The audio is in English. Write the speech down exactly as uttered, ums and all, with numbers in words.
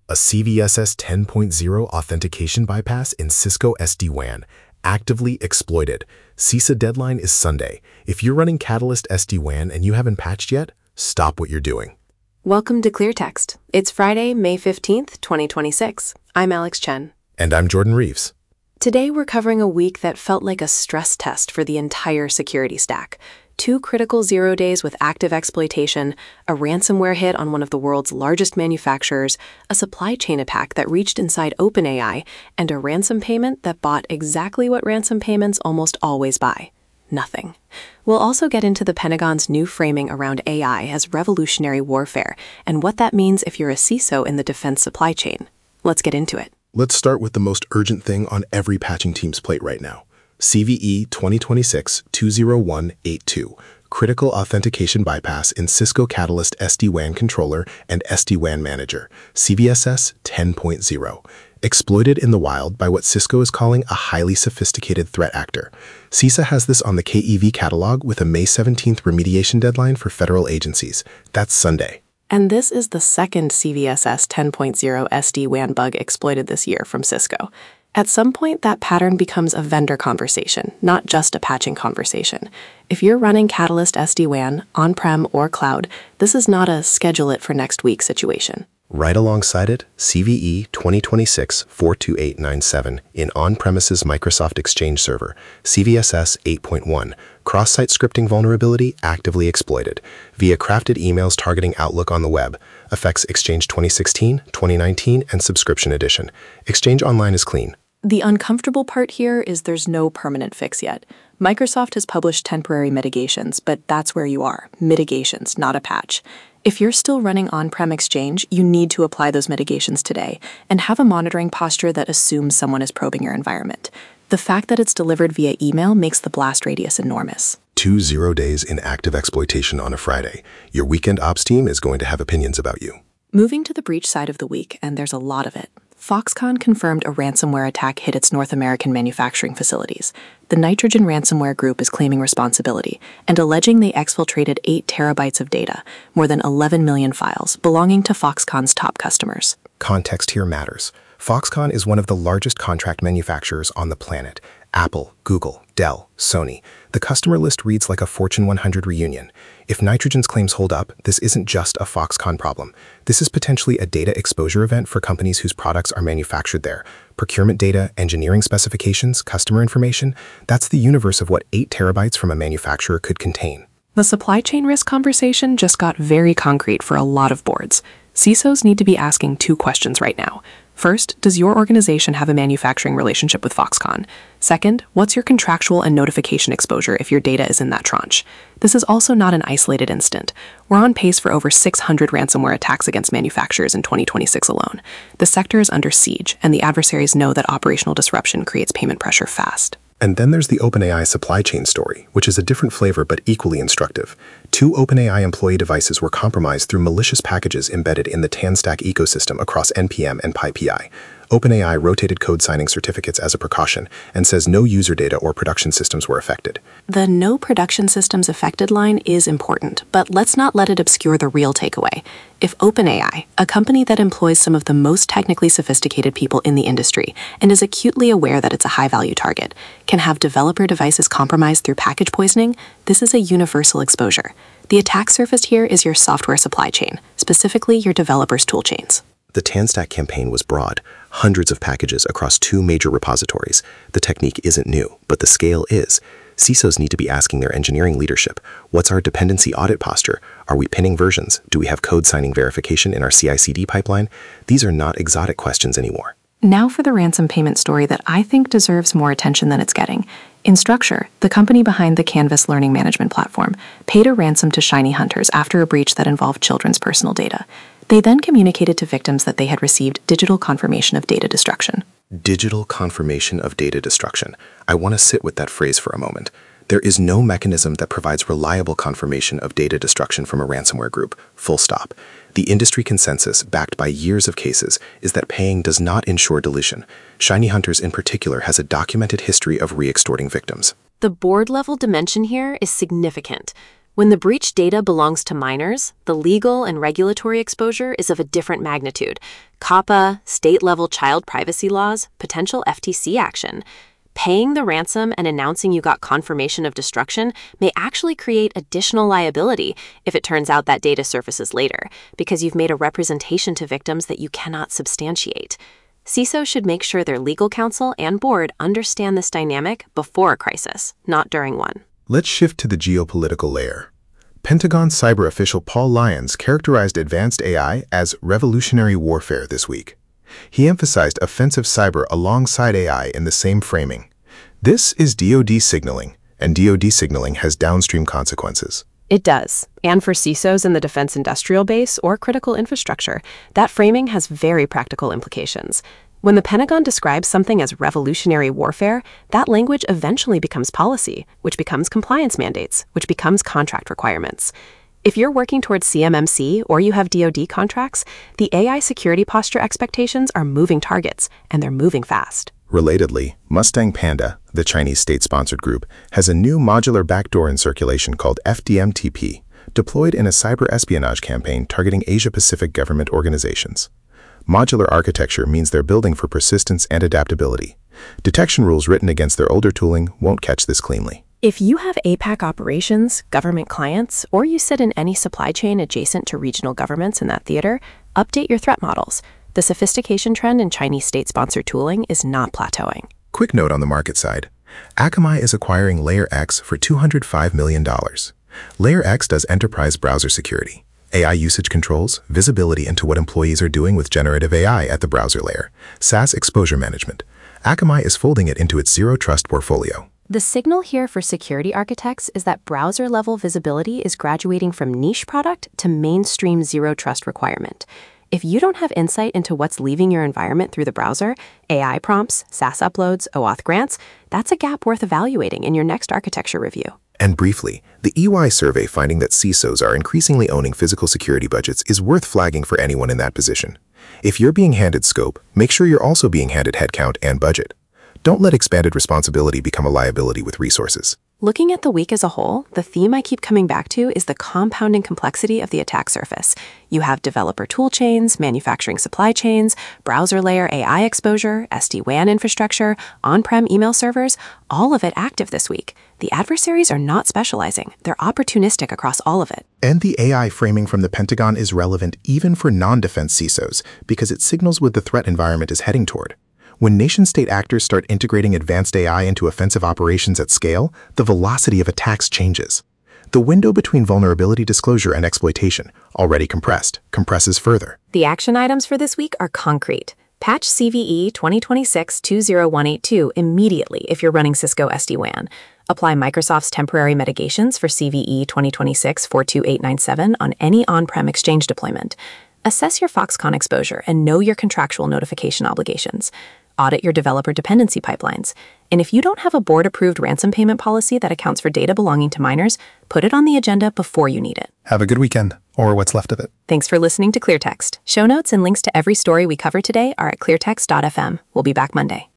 A C V S S ten point oh authentication bypass in Cisco S D WAN, actively exploited. CISA deadline is Sunday. If you're running Catalyst S D WAN and you haven't patched yet, stop what you're doing. Welcome to ClearText. It's Friday, May fifteenth, twenty twenty-six. I'm Alex Chen. And I'm Jordan Reeves. Today we're covering a week that felt like a stress test for the entire security stack. Two critical zero days with active exploitation, a ransomware hit on one of the world's largest manufacturers, a supply chain attack that reached inside OpenAI, and a ransom payment that bought exactly what ransom payments almost always buy: nothing. We'll also get into the Pentagon's new framing around A I as revolutionary warfare and what that means if you're a C I S O in the defense supply chain. Let's get into it. Let's start with the most urgent thing on every patching team's plate right now. C V E twenty twenty-six dash two oh one eighty-two, Critical Authentication Bypass in Cisco Catalyst S D WAN Controller and S D WAN Manager, C V S S ten point oh. Exploited in the wild by what Cisco is calling a highly sophisticated threat actor. CISA has this on the K E V catalog with a May seventeenth remediation deadline for federal agencies. That's Sunday. And this is the second C V S S ten point oh S D WAN bug exploited this year from Cisco. At some point, that pattern becomes a vendor conversation, not just a patching conversation. If you're running Catalyst S D WAN, on-prem or cloud, this is not a schedule it for next week situation. Right alongside it, C V E twenty twenty-six dash four two eight nine seven in on-premises Microsoft Exchange Server, C V S S eight point one, cross-site scripting vulnerability actively exploited via crafted emails targeting Outlook on the web, affects Exchange twenty sixteen, twenty nineteen, and Subscription Edition. Exchange Online is clean. The uncomfortable part here is there's no permanent fix yet. Microsoft has published temporary mitigations, but that's where you are. Mitigations, not a patch. If you're still running on-prem Exchange, you need to apply those mitigations today and have a monitoring posture that assumes someone is probing your environment. The fact that it's delivered via email makes the blast radius enormous. Two zero days in active exploitation on a Friday. Your weekend ops team is going to have opinions about you. Moving to the breach side of the week, and there's a lot of it. Foxconn confirmed a ransomware attack hit its North American manufacturing facilities. The Nitrogen ransomware group is claiming responsibility and alleging they exfiltrated eight terabytes of data, more than eleven million files, belonging to Foxconn's top customers. Context here matters. Foxconn is one of the largest contract manufacturers on the planet. Apple, Google, Dell, Sony. The customer list reads like a Fortune one hundred reunion. If Nitrogen's claims hold up, this isn't just a Foxconn problem. This is potentially a data exposure event for companies whose products are manufactured there. Procurement data, engineering specifications, customer information, that's the universe of what eight terabytes from a manufacturer could contain. The supply chain risk conversation just got very concrete for a lot of boards. C I S Os need to be asking two questions right now. First, does your organization have a manufacturing relationship with Foxconn? Second, what's your contractual and notification exposure if your data is in that tranche? This is also not an isolated incident. We're on pace for over six hundred ransomware attacks against manufacturers in twenty twenty-six alone. The sector is under siege, and the adversaries know that operational disruption creates payment pressure fast. And then there's the OpenAI supply chain story, which is a different flavor but equally instructive. Two OpenAI employee devices were compromised through malicious packages embedded in the Tanstack ecosystem across N P M and PyPI. OpenAI rotated code signing certificates as a precaution and says no user data or production systems were affected. The no production systems affected line is important, but let's not let it obscure the real takeaway. If OpenAI, a company that employs some of the most technically sophisticated people in the industry and is acutely aware that it's a high-value target, can have developer devices compromised through package poisoning, this is a universal exposure. The attack surface here is your software supply chain, specifically your developers' toolchains. The Tanstack campaign was broad, hundreds of packages across two major repositories. The technique isn't new, but the scale is. C I S Os need to be asking their engineering leadership, what's our dependency audit posture? Are we pinning versions? Do we have code signing verification in our C I C D pipeline? These are not exotic questions anymore. Now for the ransom payment story that I think deserves more attention than it's getting. Instructure, the company behind the Canvas learning management platform, paid a ransom to Shiny Hunters after a breach that involved children's personal data. They then communicated to victims that they had received digital confirmation of data destruction. Digital confirmation of data destruction. I want to sit with that phrase for a moment. There is no mechanism that provides reliable confirmation of data destruction from a ransomware group, full stop. The industry consensus, backed by years of cases, is that paying does not ensure deletion. Shiny Hunters in particular has a documented history of re-extorting victims. The board-level dimension here is significant. When the breached data belongs to minors, the legal and regulatory exposure is of a different magnitude. COPPA, state-level child privacy laws, potential F T C action. Paying the ransom and announcing you got confirmation of destruction may actually create additional liability if it turns out that data surfaces later, because you've made a representation to victims that you cannot substantiate. C I S O should make sure their legal counsel and board understand this dynamic before a crisis, not during one. Let's shift to the geopolitical layer. Pentagon cyber official Paul Lyons characterized advanced A I as revolutionary warfare this week. He emphasized offensive cyber alongside A I in the same framing. This is D O D signaling, and D O D signaling has downstream consequences. It does. And for C I S Os in the defense industrial base or critical infrastructure, that framing has very practical implications. When the Pentagon describes something as revolutionary warfare, that language eventually becomes policy, which becomes compliance mandates, which becomes contract requirements. If you're working towards C M M C or you have D O D contracts, the A I security posture expectations are moving targets, and they're moving fast. Relatedly, Mustang Panda, the Chinese state-sponsored group, has a new modular backdoor in circulation called F D M T P, deployed in a cyber espionage campaign targeting Asia-Pacific government organizations. Modular architecture means they're building for persistence and adaptability. Detection rules written against their older tooling won't catch this cleanly. If you have A PAC operations, government clients, or you sit in any supply chain adjacent to regional governments in that theater, update your threat models. The sophistication trend in Chinese state-sponsored tooling is not plateauing. Quick note on the market side. Akamai is acquiring LayerX for two hundred five million dollars. LayerX does enterprise browser security, A I usage controls, visibility into what employees are doing with generative A I at the browser layer, SaaS exposure management. Akamai is folding it into its zero-trust portfolio. The signal here for security architects is that browser-level visibility is graduating from niche product to mainstream zero-trust requirement. If you don't have insight into what's leaving your environment through the browser, A I prompts, SaaS uploads, OAuth grants, that's a gap worth evaluating in your next architecture review. And briefly, the E Y survey finding that C I S Os are increasingly owning physical security budgets is worth flagging for anyone in that position. If you're being handed scope, make sure you're also being handed headcount and budget. Don't let expanded responsibility become a liability with resources. Looking at the week as a whole, the theme I keep coming back to is the compounding complexity of the attack surface. You have developer tool chains, manufacturing supply chains, browser layer A I exposure, S D WAN infrastructure, on-prem email servers, all of it active this week. The adversaries are not specializing. They're opportunistic across all of it. And the A I framing from the Pentagon is relevant even for non-defense C I S Os because it signals what the threat environment is heading toward. When nation-state actors start integrating advanced A I into offensive operations at scale, the velocity of attacks changes. The window between vulnerability disclosure and exploitation, already compressed, compresses further. The action items for this week are concrete. Patch C V E twenty twenty-six dash two zero one eight two immediately if you're running Cisco S D WAN. Apply Microsoft's temporary mitigations for C V E twenty twenty-six dash four two eight nine seven on any on-prem Exchange deployment. Assess your Foxconn exposure and know your contractual notification obligations. Audit your developer dependency pipelines. And if you don't have a board-approved ransom payment policy that accounts for data belonging to minors, put it on the agenda before you need it. Have a good weekend, or what's left of it. Thanks for listening to ClearText. Show notes and links to every story we cover today are at cleartext dot f m. We'll be back Monday.